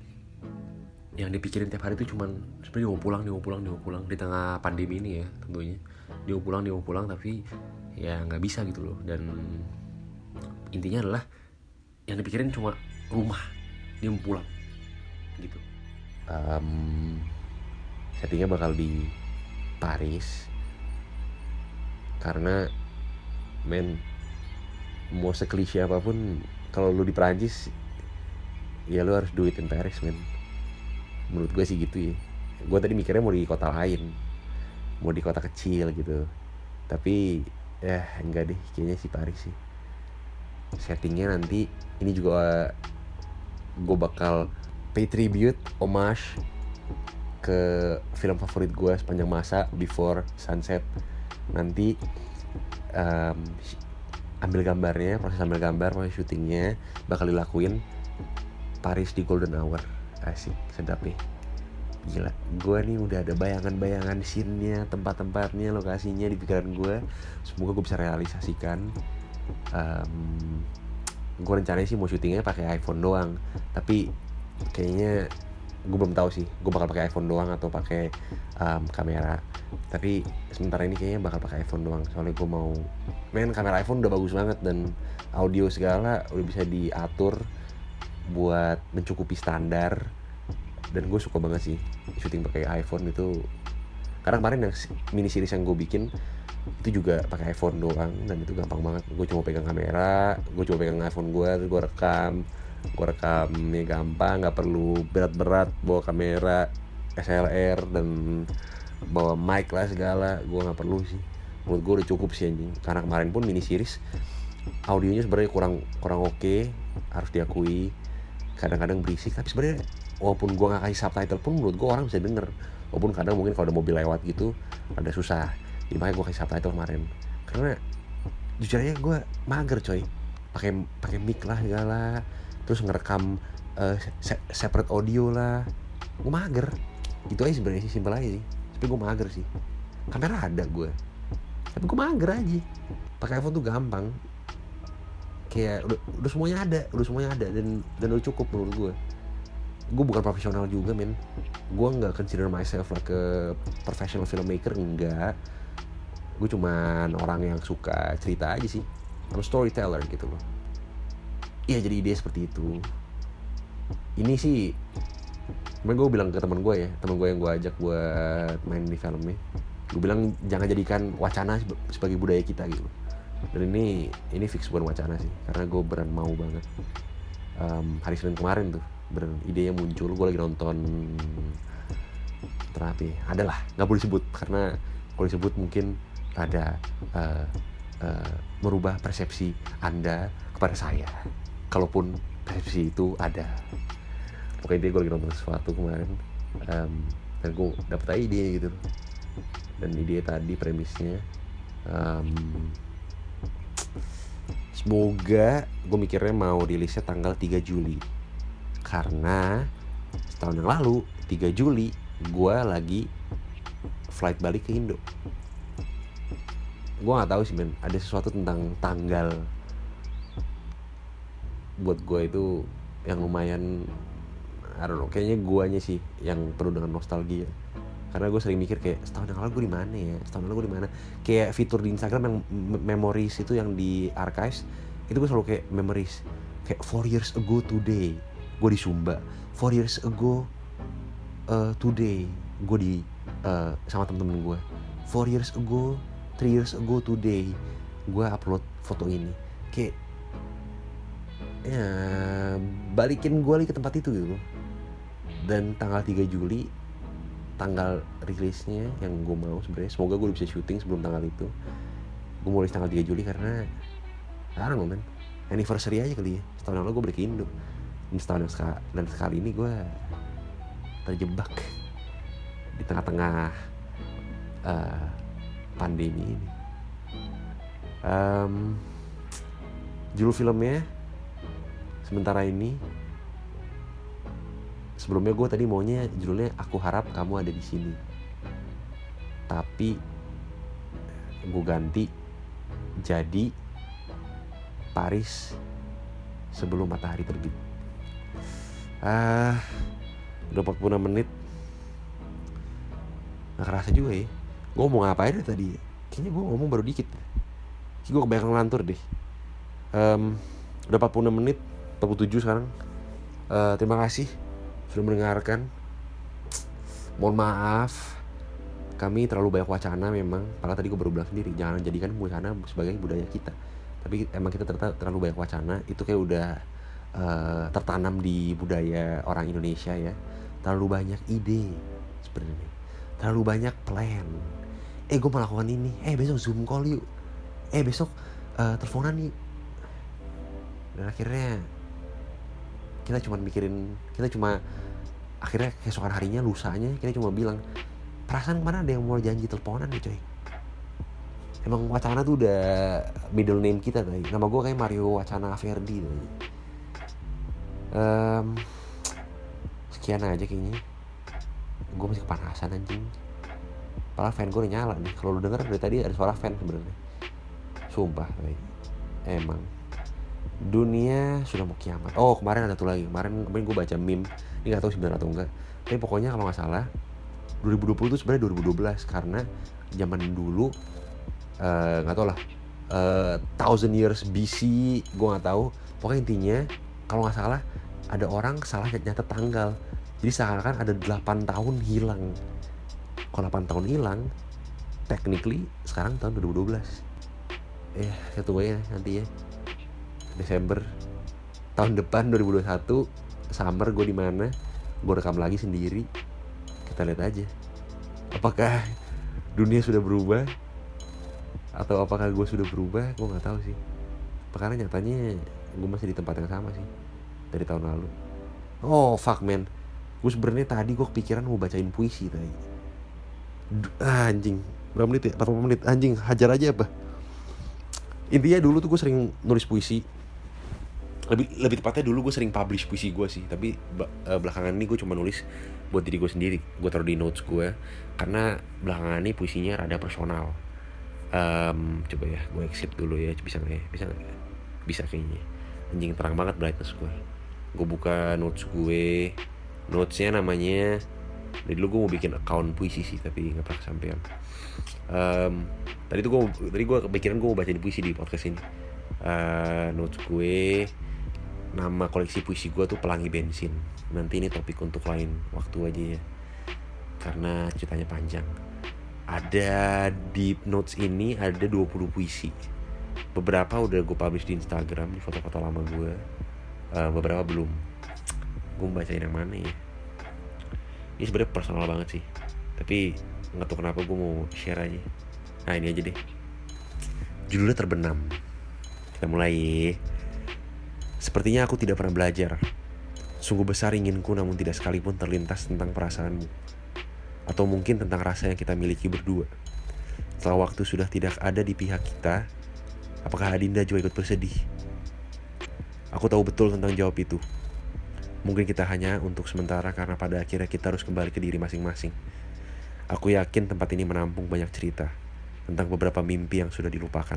yang dipikirin tiap hari itu cuman sebenarnya dia mau pulang, dia mau pulang, dia mau pulang di tengah pandemi ini ya tentunya. Dia mau pulang, dia mau pulang, tapi ya nggak bisa gitu loh. Dan intinya adalah yang dipikirin cuma rumah, dia mau pulang gitu. Um, settingnya bakal di Paris karena men mau seklise apapun kalau lu di Perancis ya lu harus do it in Paris men. Menurut gue sih gitu ya. Gue tadi mikirnya mau di kota lain, mau di kota kecil gitu, tapi Ya enggak deh, kayaknya si Paris sih. Settingnya nanti ini juga gue bakal pay tribute, homage ke film favorit gue sepanjang masa, Before Sunset. Nanti um, ambil gambarnya, proses ambil gambar, proses syutingnya bakal dilakuin Paris di Golden Hour. Asik, sedap nih. Gila, gue nih udah ada bayangan-bayangan scene-nya, tempat-tempatnya, lokasinya di pikiran gue. Semoga gue bisa realisasikan. um, Gue rencananya sih mau syutingnya pakai iPhone doang, tapi kayaknya gue belum tahu sih gue bakal pakai iPhone doang atau pakai um, kamera. Tapi sementara ini kayaknya bakal pakai iPhone doang, soalnya gue mau, men, kamera iPhone udah bagus banget dan audio segala udah bisa diatur buat mencukupi standar. Dan gue suka banget sih syuting pakai iPhone itu. Karena kemarin yang mini series yang gue bikin itu juga pakai iPhone doang, dan itu gampang banget. Gue cuma pegang kamera, gue cuma pegang iPhone gue, terus gue rekam. Gue rekamnya gampang, gak perlu berat-berat bawa kamera S L R dan bawa mic lah segala. Gue gak perlu sih, menurut gue udah cukup sih anjing. Karena kemarin pun mini series audionya sebenarnya kurang kurang oke, harus diakui. Kadang-kadang berisik, tapi sebenarnya walaupun gue gak kasih subtitle pun menurut gue orang bisa denger. Walaupun kadang mungkin kalau ada mobil lewat gitu ada susah, jadi makanya gue kasih subtitle kemarin. Karena jujur aja gue mager coy, pakai pakai mic lah segala, terus ngerekam uh, se- separate audio lah. Gue mager, gitu aja sebenarnya sih, simpel aja sih. Tapi gue mager sih, kamera ada gue, tapi gue mager aja. Pakai iPhone tuh gampang, kayak udah, udah semuanya ada, udah semuanya ada dan dan udah cukup menurut gue. Gue bukan profesional juga, men. Gue nggak consider myself like a professional filmmaker, enggak. Gue cuman orang yang suka cerita aja sih. I'm a storyteller gitu loh. Iya, jadi ide seperti itu. Ini sih, kemarin gue bilang ke teman gue ya, teman gue yang gue ajak buat main di filmnya. Gue bilang jangan jadikan wacana sebagai budaya kita gitu. Dan ini ini fix bukan wacana sih, karena gue beran mau banget. Um, hari Senin kemarin tuh beran idenya muncul. Gue lagi nonton terapi, ada lah, nggak boleh disebut karena kalau disebut mungkin ada uh, uh, merubah persepsi Anda kepada saya. Kalaupun persepsi itu ada, pokoknya dia gue lagi nonton sesuatu kemarin, um, dan gue dapet ide gitu. Dan ide tadi premisnya, um, semoga, gue mikirnya mau rilisnya tanggal tiga Juli. Karena setahun yang lalu tiga Juli gue lagi flight balik ke Indo. Gue gak tahu sih, men, ada sesuatu tentang tanggal buat gue itu yang lumayan, I don't know, kayaknya guanya sih yang penuh dengan nostalgia. Karena gue sering mikir kayak setahun yang lalu gue di mana ya, setahun yang lalu gue di mana. Kayak fitur di Instagram yang memories itu, yang di archives itu, gue selalu kayak memories, kayak four years ago today gue di Sumba, four years ago uh, today gue di uh, sama temen-temen gue, four years ago, three years ago today gue upload foto ini. Kayak ya balikin gue lagi ke tempat itu gitu. Dan tanggal tiga Juli tanggal rilisnya yang gue mau sebenarnya. Semoga gue bisa syuting sebelum tanggal itu. Gue mau rilis tanggal tiga Juli karena I don't know, man, anniversary aja kali ya. Setahun lalu gue balik ke Indo, dan setahun yang sekali, dan sekali ini gue terjebak di tengah-tengah uh, pandemi ini. um, Judul filmnya sementara ini, sebelumnya gue tadi maunya judulnya Aku Harap Kamu Ada di Sini, tapi gue ganti jadi Paris Sebelum Matahari Terbit. Ah, udah empat puluh enam menit. Gak kerasa juga ya. Gue ngomong apa aja tadi? Kayaknya gue ngomong baru dikit. Kayaknya gue kebanyakan ngelantur deh. um, Udah empat puluh enam menit, empat puluh tujuh sekarang. uh, Terima kasih sudah mendengarkan. Mohon maaf, kami terlalu banyak wacana memang. Padahal tadi gue baru bilang sendiri, jangan jadikan wacana sebagai budaya kita. Tapi emang kita ternyata terlalu banyak wacana. Itu kayak udah uh, tertanam di budaya orang Indonesia ya. Terlalu banyak ide sebenarnya, terlalu banyak plan. Eh gue melakukan ini, eh besok Zoom call yuk. eh besok uh, teleponan nih. Dan akhirnya kita cuma mikirin, kita cuma akhirnya keesokan harinya, lusanya kita cuma bilang, perasaan kemana ada yang mau janji teleponan nih coy. Emang Wacana tuh udah middle name kita tadi. Nama gue kayak Mario Wacana Verdi tadi. Um, sekian aja kayaknya. Gue masih kepanasan anjing. Padahal fan gue udah nyala nih. Kalau lu denger dari tadi ada suara fan sebenarnya. Sumpah tadi. Emang dunia sudah mau kiamat. Oh kemarin ada tuh lagi. Kemarin kemarin gue baca meme. Ini gak tahu sih benar atau enggak. Tapi pokoknya kalau gak salah dua ribu dua puluh itu sebenarnya dua ribu dua belas. Karena zaman dulu uh, gak tau lah uh, thousand years B C, gue gak tahu. Pokoknya intinya kalau gak salah ada orang salah nyatet tanggal. Jadi seakan-akan ada delapan tahun hilang. Kalau delapan tahun hilang, technically sekarang tahun dua ribu dua belas. Eh, saya tunggu ya nanti ya. Desember tahun depan dua ribu dua puluh satu, summer gue di mana? Gue rekam lagi sendiri. Kita lihat aja. Apakah dunia sudah berubah? Atau apakah gue sudah berubah? Gue nggak tahu sih. Karena nyatanya gue masih di tempat yang sama sih dari tahun lalu. Oh fuck man. Gue sebenarnya tadi gue kepikiran mau bacain puisi tadi. Ah, anjing, berapa menit ya? empat puluh menit. Anjing, hajar aja apa? Intinya dulu tuh gue sering nulis puisi. Lebih lebih tepatnya dulu gue sering publish puisi gue sih. Tapi uh, belakangan ini gue cuma nulis buat diri gue sendiri. Gue taruh di notes gue. Karena belakangan ini puisinya rada personal. um, Coba ya, gue exit dulu ya. Bisa gak ya? Bisa gak? Bisa kayaknya. Anjing, terang banget brightness gue. Gue buka notes gue. Notesnya namanya, dari dulu gue mau bikin account puisi sih, tapi gak pernah kesampean. um, Tadi tuh gue, tadi gue kepikiran gue mau bacain puisi di podcast ini. uh, Notes gue, nama koleksi puisi gue tuh Pelangi Bensin. Nanti ini topik untuk lain waktu aja ya, karena ceritanya panjang. Ada di notes ini ada dua puluh puisi. Beberapa udah gue publish di Instagram, di foto-foto lama gue. uh, Beberapa belum. Gue mau bacain yang mana ya? Ini sebenarnya personal banget sih, tapi nggak tahu kenapa gue mau share aja. Nah ini aja deh. Judulnya Terbenam. Kita mulai. Sepertinya aku tidak pernah belajar. Sungguh besar inginku, namun tidak sekalipun terlintas tentang perasaanmu. Atau mungkin tentang rasa yang kita miliki berdua. Setelah waktu sudah tidak ada di pihak kita, apakah Adinda juga ikut bersedih? Aku tahu betul tentang jawab itu. Mungkin kita hanya untuk sementara, karena pada akhirnya kita harus kembali ke diri masing-masing. Aku yakin tempat ini menampung banyak cerita tentang beberapa mimpi yang sudah dilupakan.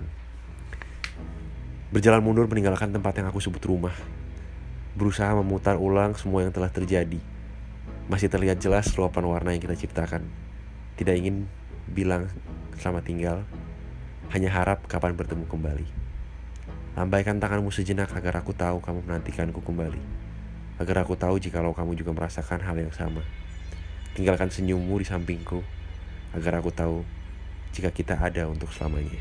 Berjalan mundur meninggalkan tempat yang aku sebut rumah. Berusaha memutar ulang semua yang telah terjadi. Masih terlihat jelas luapan warna yang kita ciptakan. Tidak ingin bilang selamat tinggal, hanya harap kapan bertemu kembali. Lambaikan tanganmu sejenak agar aku tahu kamu menantikanku kembali. Agar aku tahu jikalau kamu juga merasakan hal yang sama. Tinggalkan senyummu di sampingku, agar aku tahu jika kita ada untuk selamanya.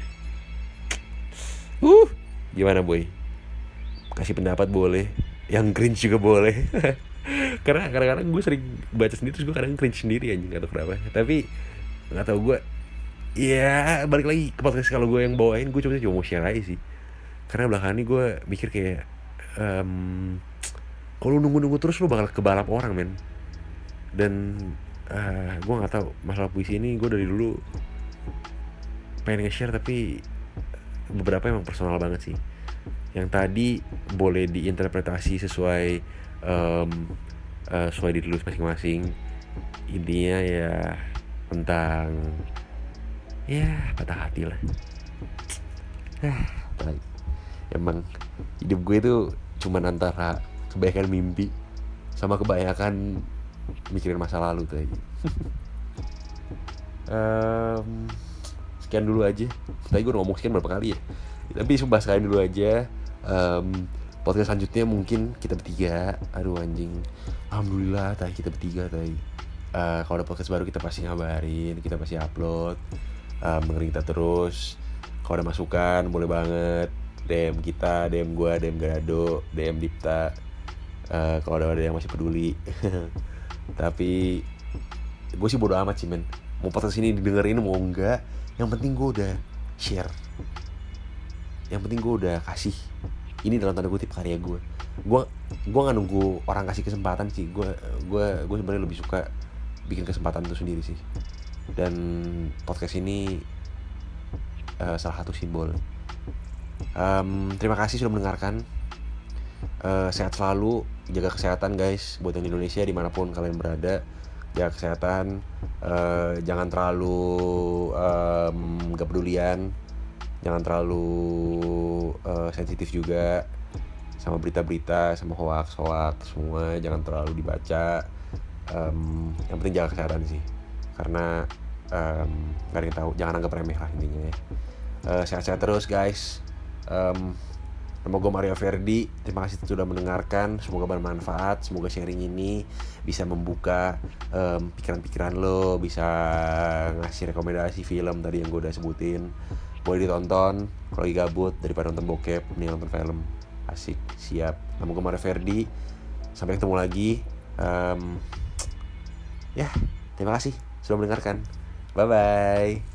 Uh, gimana boy? Kasih pendapat boleh, yang cringe juga boleh. Karena kadang-kadang gue sering baca sendiri, terus gue kadang cringe sendiri anjing, gak tau kenapa. Tapi gak tau gue, ya balik lagi ke podcast kalau gue yang bawain, gue cuma cuma mau share aja sih. Karena belakangan ini gue mikir kayak, um, kalau nunggu-nunggu terus lu bakal kebalap orang men. Dan uh, gue gak tahu masalah puisi ini, gue dari dulu pengen nge-share, tapi beberapa emang personal banget sih. Yang tadi boleh diinterpretasi sesuai um, uh, sesuai diri lu masing-masing. Intinya ya tentang ya patah hati lah. Emang hidup gue itu cuman antara kebanyakan mimpi sama kebanyakan mikirin masa lalu tuh aja. um, Sekian dulu aja. Tadi gue ngomong sekian berapa kali ya, tapi sumpah sekalian dulu aja. um, Podcast selanjutnya mungkin kita bertiga. Aduh anjing, alhamdulillah tadi kita bertiga tadi. uh, Kalau ada podcast baru kita pasti ngabarin, kita pasti upload. um, Dengerin kita terus. Kalau ada masukan boleh banget D M kita, D M gue, D M Garado, D M Dipta. Uh, kalau ada, ada yang masih peduli. Tapi gue sih bodo amat sih men. Mau podcast ini didengerin mau enggak, yang penting gue udah share. yang penting gue udah kasih ini dalam tanda kutip karya gue. Gue gue nggak nunggu orang kasih kesempatan sih. Gue gue gue sebenarnya lebih suka bikin kesempatan itu sendiri sih. Dan podcast ini uh, salah satu simbol. Um, terima kasih sudah mendengarkan. Uh, sehat selalu, jaga kesehatan guys. Buat yang di Indonesia dimanapun kalian berada, jaga kesehatan. Uh, jangan terlalu um, gak pedulian. Jangan terlalu uh, sensitif juga sama berita-berita, sama hoax-hoax semua. Jangan terlalu dibaca. Um, yang penting jaga kesehatan sih. Karena um, gak ada yang tahu. Jangan anggap remeh lah intinya ya. Uh, sehat-sehat terus guys. um, Nama gue Mario Verdi. Terima kasih sudah mendengarkan. Semoga bermanfaat. Semoga sharing ini bisa membuka um, pikiran-pikiran lo, bisa ngasih rekomendasi film tadi yang gue udah sebutin. Boleh ditonton kalau lagi gabut, daripada nonton bokep, mending nonton film. Asik, siap. Nama gue Mario Verdi. Sampai ketemu lagi. um, Ya, terima kasih sudah mendengarkan. Bye bye.